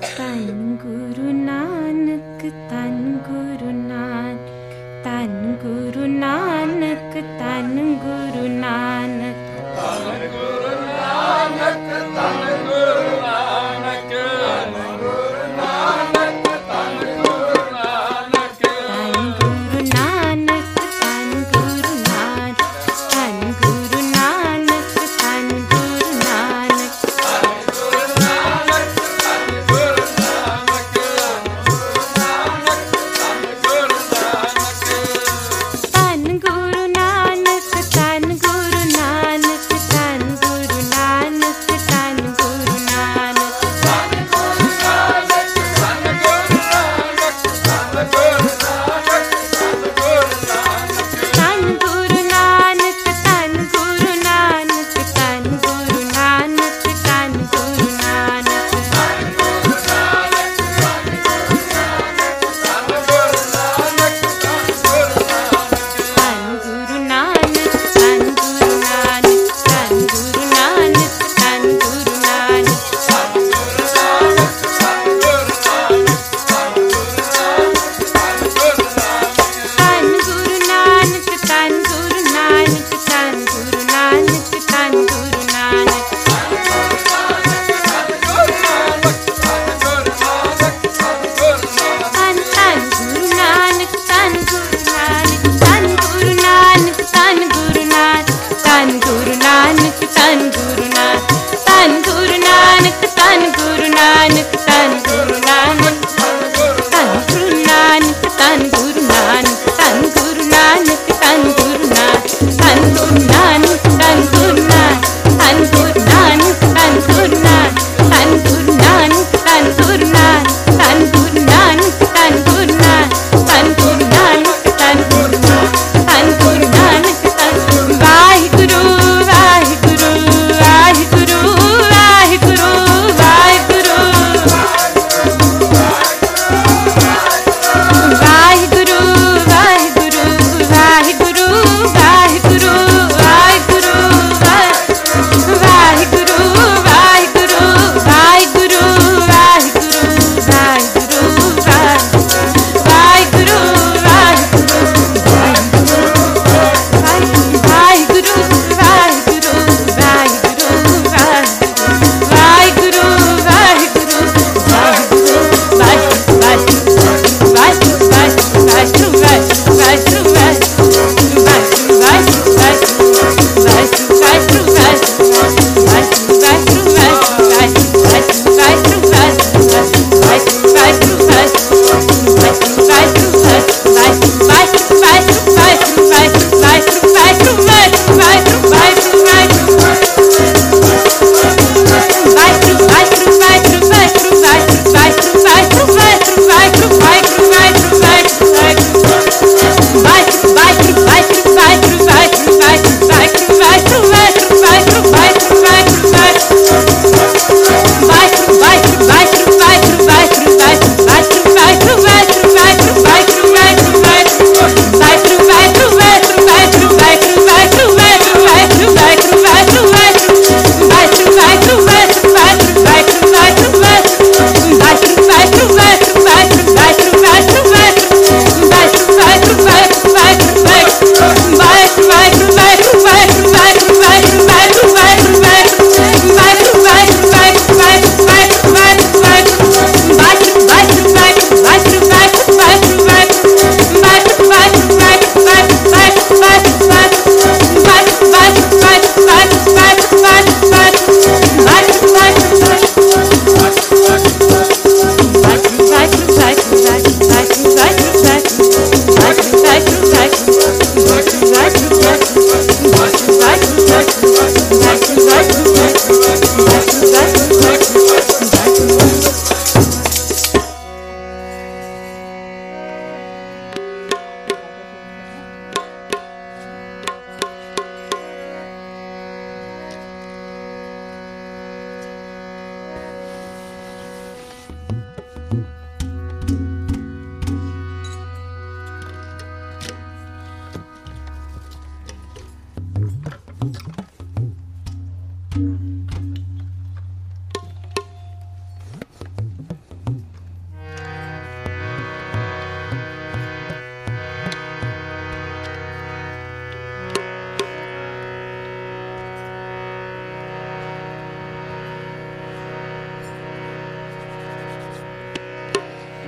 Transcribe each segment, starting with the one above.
तन गुरु नानक, तन गुरु नानक, तन गुरु नानक, तन गुरु नानक, तन गुरु नानक, तन गुरु नानक, तन गुरु नानक, तन गुरु नानक, तन गुरु नानक, तन गुरु नानक, तन गुरु नानक, तन गुरु नानक, तन गुरु नानक, तन गुरु नानक, तन गुरु नानक,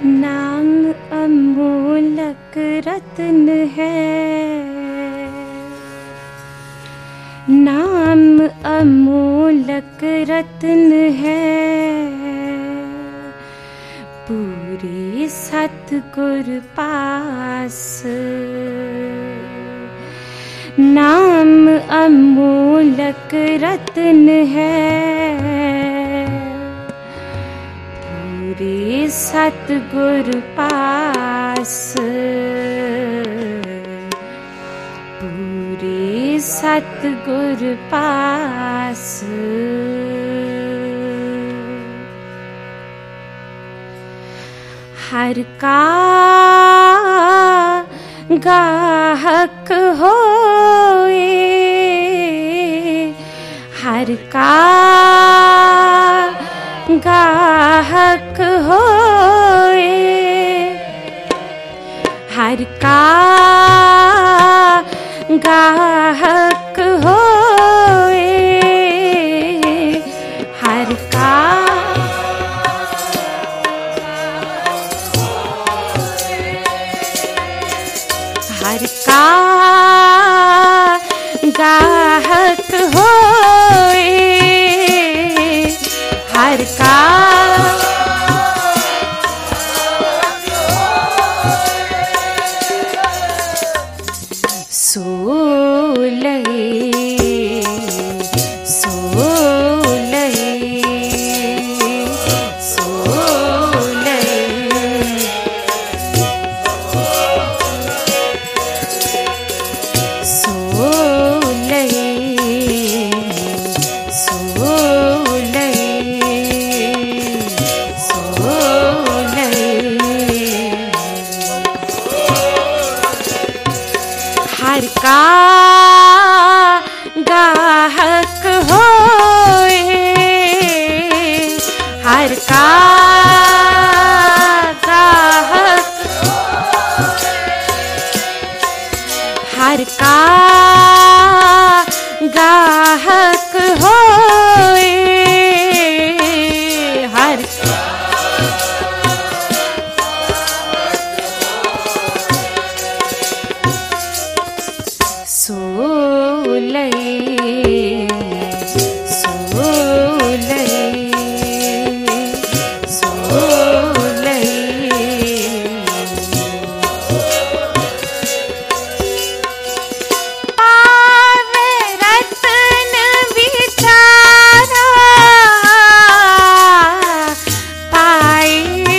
नाम अमोलक रत्न है, नाम अमोलक रत्न है, पूरे सतगुर पास। नाम अमोलक रत्न है, पूरे सतगुर पास, पूरे सतगुर पास। हर का गाहक होए, हर का गाहक होए, हर का गाहक होए, हर का हर का गाहक होए, हर का सोलए सोलए सोलए सोलए सोलए सोलए। हर का गाहक होए, हर का गाहक, हर का गाहक होए, हर सोलए सोलए सोलए। पावे रतन विचारा, पाए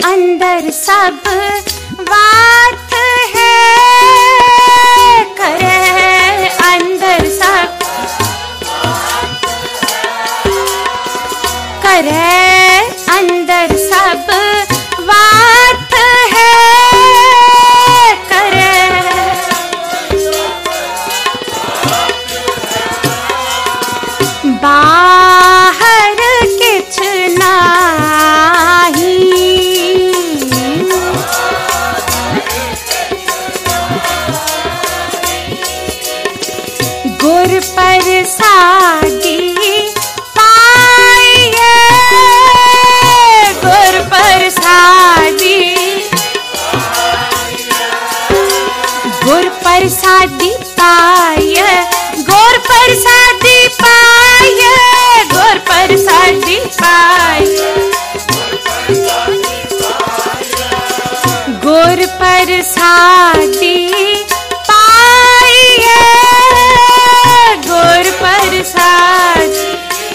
अंदर सब बात है, करे अंदर सब, करे अंदर सब बात है, करे बाहर किछ नाही, गुर प्रसादी पाइए, गुर प्रसादी, गुर प्रसादी पाइए, गुर प्रसादी पाइए, गुर प्रसादी पाइए, गुर प्रसादी पाइए, गुर प्रसादी,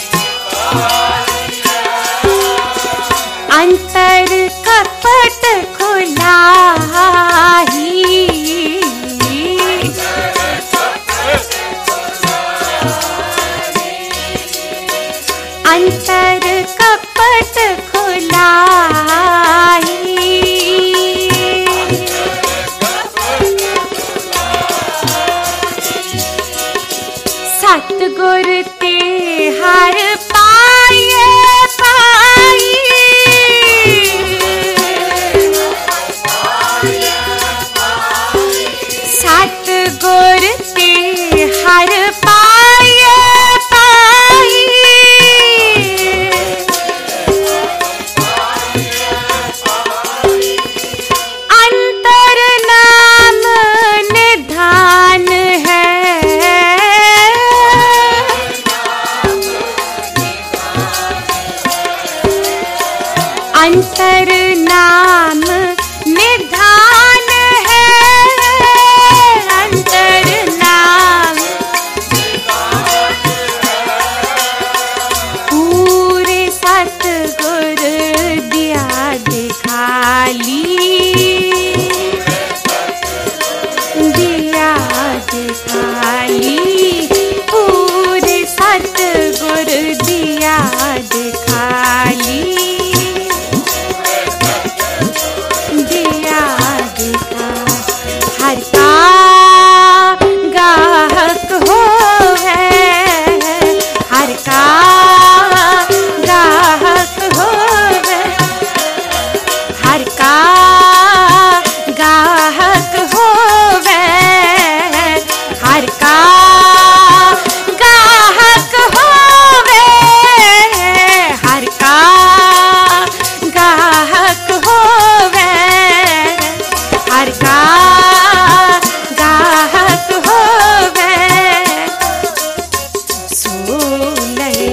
अंतर कपट खुलाही, अंतर कपट खुलाही, सतगुर ते हर पाइए पाई, सतगुर ते हर पाइए पाई, अंतर नाम निधान है, अंतर नाम निधान है, अंतर नाम पूरे सतगुर दिया दिखाली, दिया दिखाली, पूरे सतगुर दिया दिखाली, दिया दिखा, हर का गाहक होवे, हर का गाहक होवे, हर का गाहक होवे, हर का गाहक होवे, हर का गाहक होवे, हर का गाहक होवे, सोलई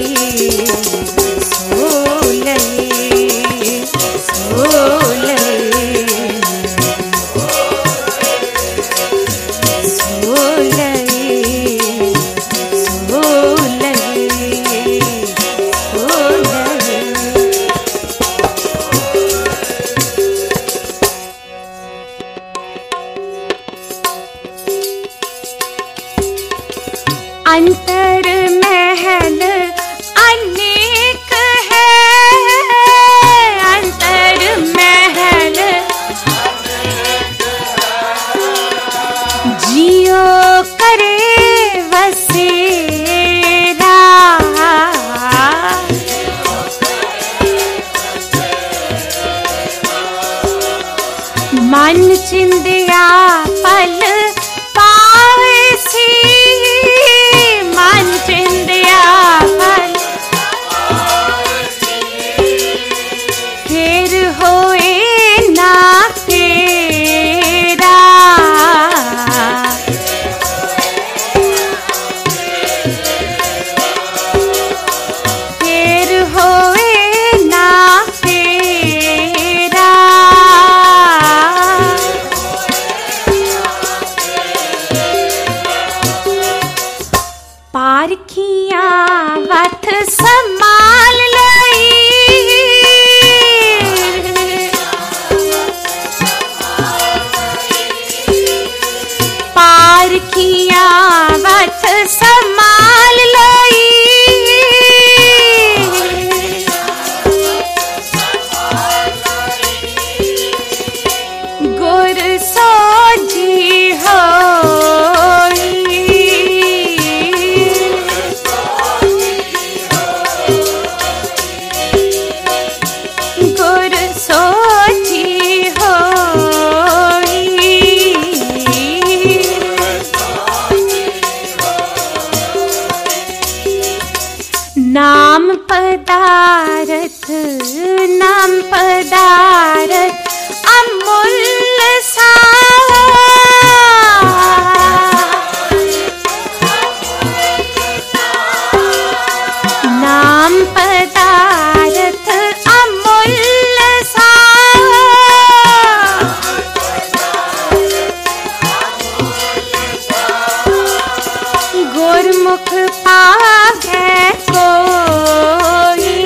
सोलई सोलई अंतर महल अनेक है, अंतर महल जियो करे बसेरा, मन चिंदिया पल पावसी, मन चिंदिया पल फिर होए ना तेरा, फिर होए ना तेरा, पदारथ अमूल्य सा, नाम पदारथ अमूल्य सा, गुरमुख पावे कोई,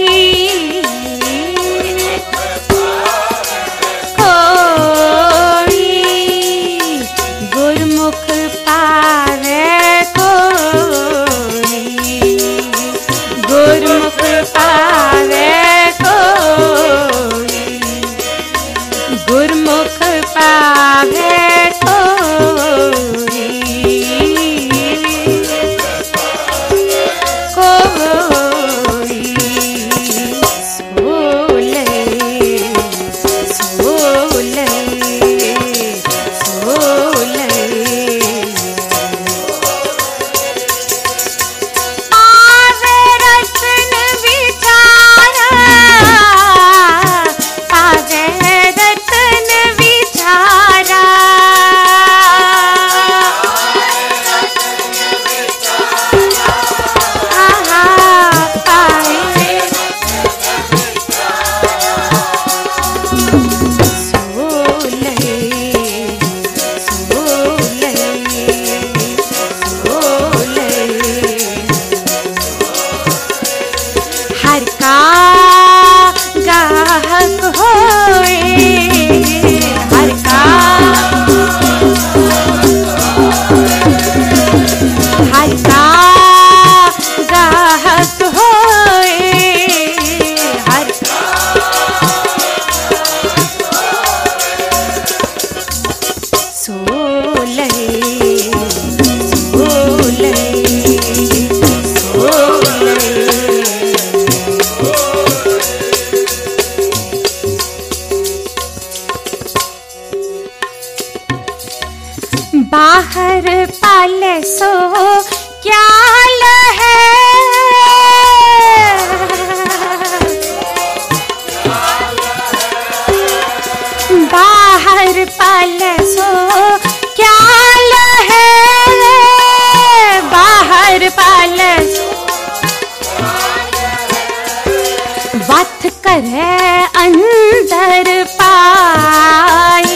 गुरमुख पावे कोई, गुरमुख पावे कोई, गुरमुख पावे कोई, कोई सोले सोले सोले, पावे रतन विचारा, पावे रतन विचारा, हर का गाहक होए, हर का, हर का गाहक होए, हर सोले सोले सोले, बाहर पाले सो क्या लहे, बाहर पाले सो क्या लहे, बाहर पाले वत करे अंदर पाई,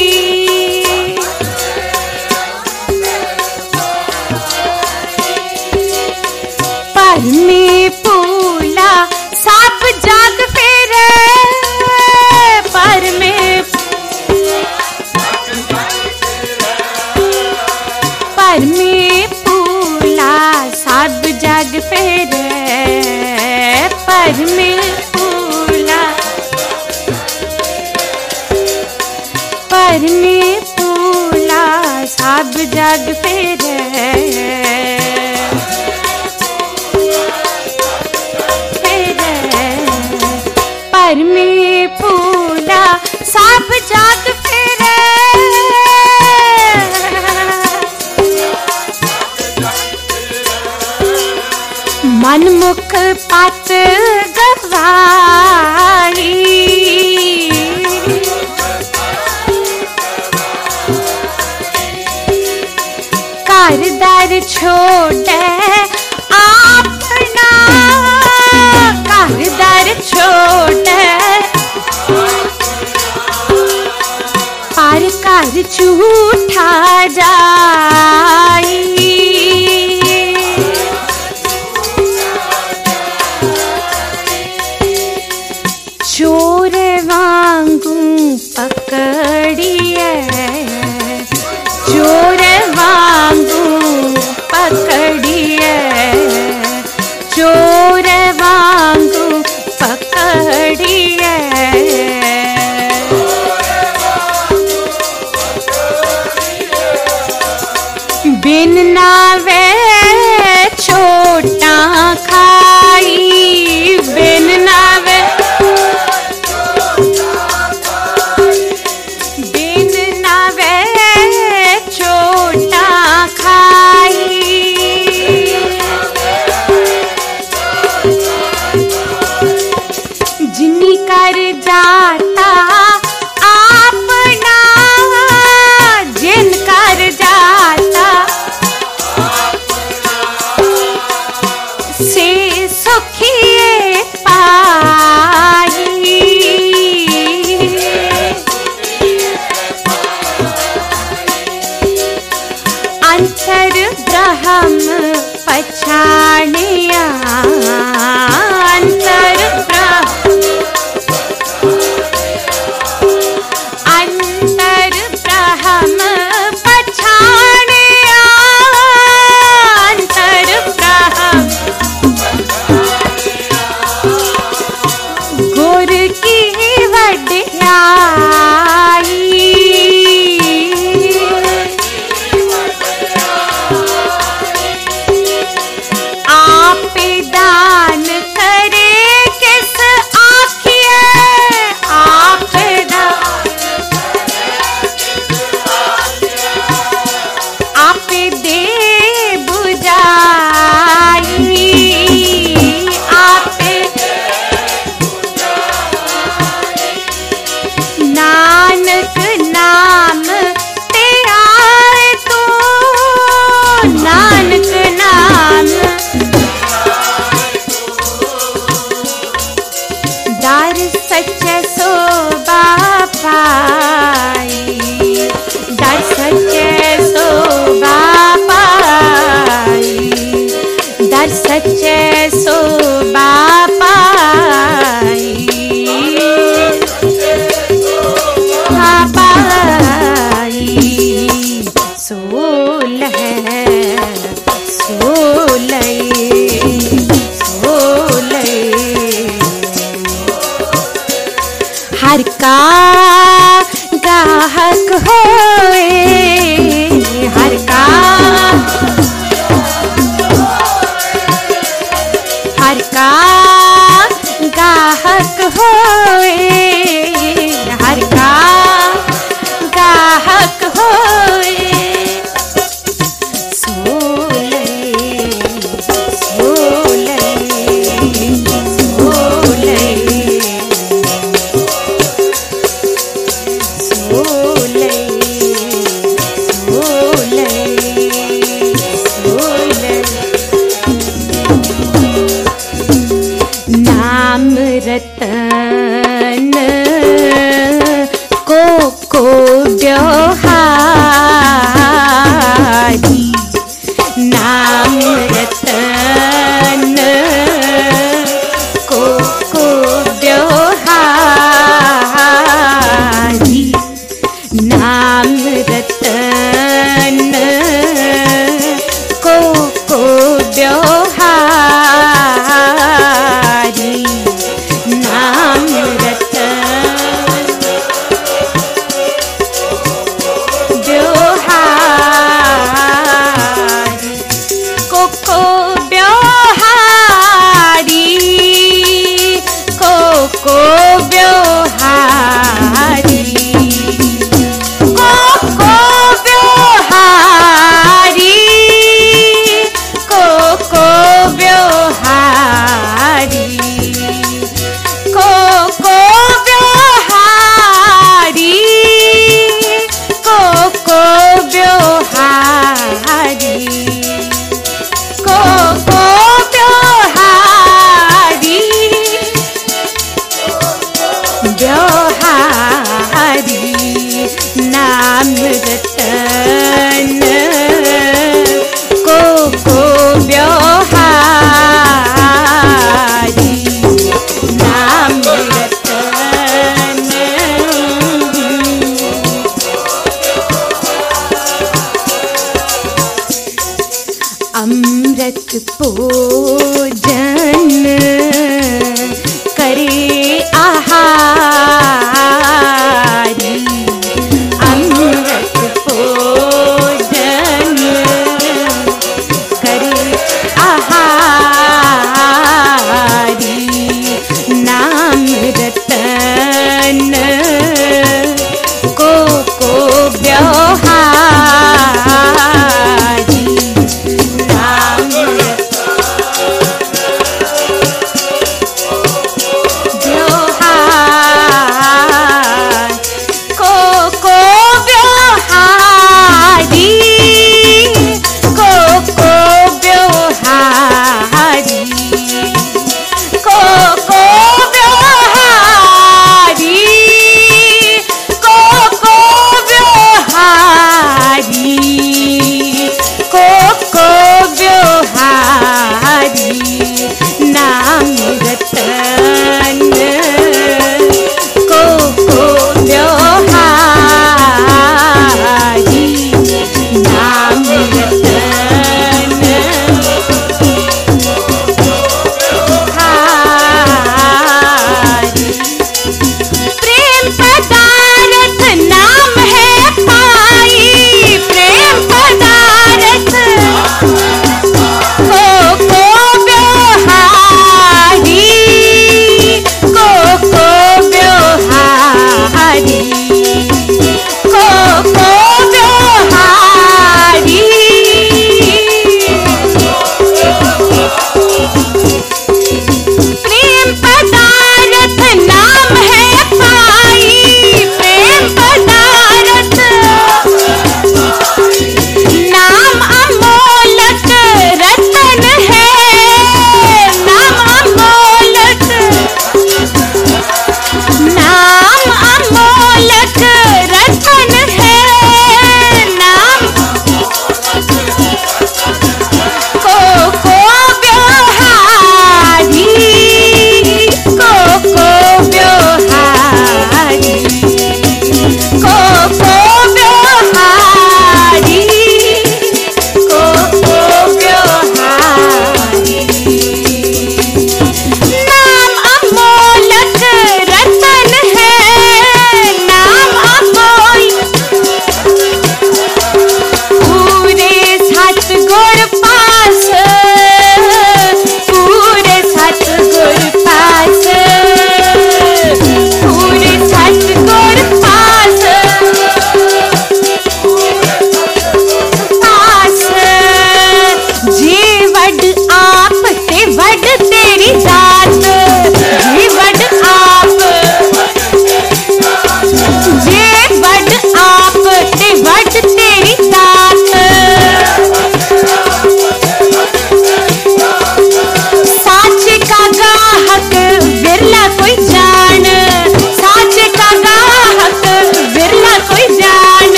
परमी पूला सब जग फेरे, परमी परमी पूला सब जग फेरे, परमी पूला, परमी पूला सब जग फेरे, परमी पूला सब जग फेरे, मन मुख पत गवाई, घर दर छोड़े अपना, घर दर छोड़े पर घर झूठा जाई, चोर वांगू पकड़िए, चोर वांगू पकड़िए, चोर वांगू पकड़िए, बिन ना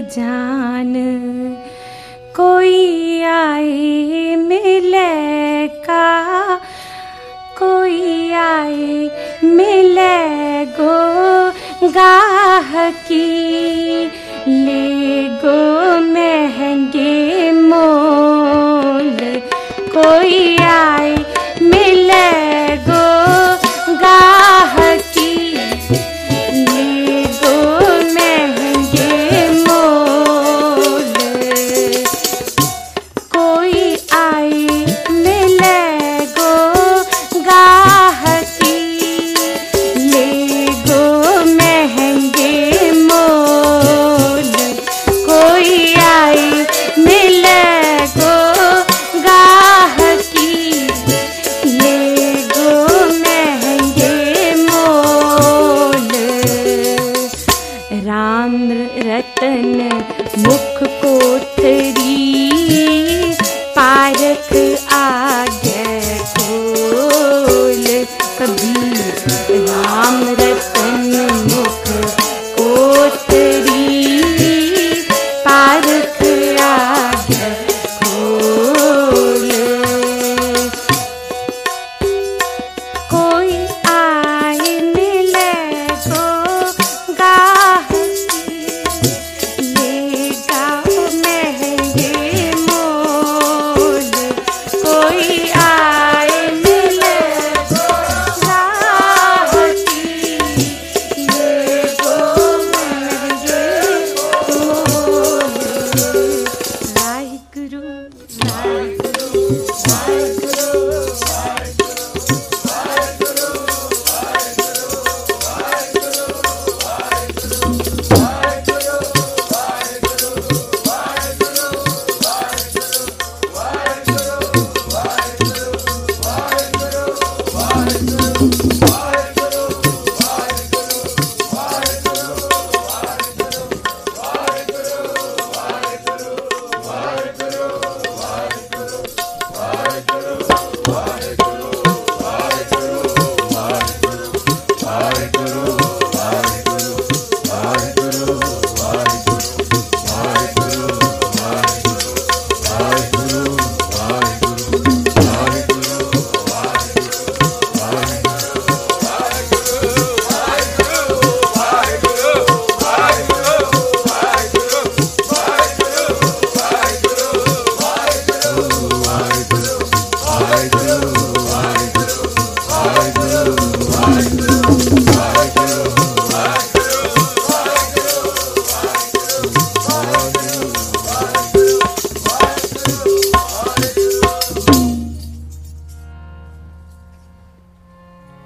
जान, कोई आए मिले का, कोई आए मिले गो गाह की, ले गो मेहर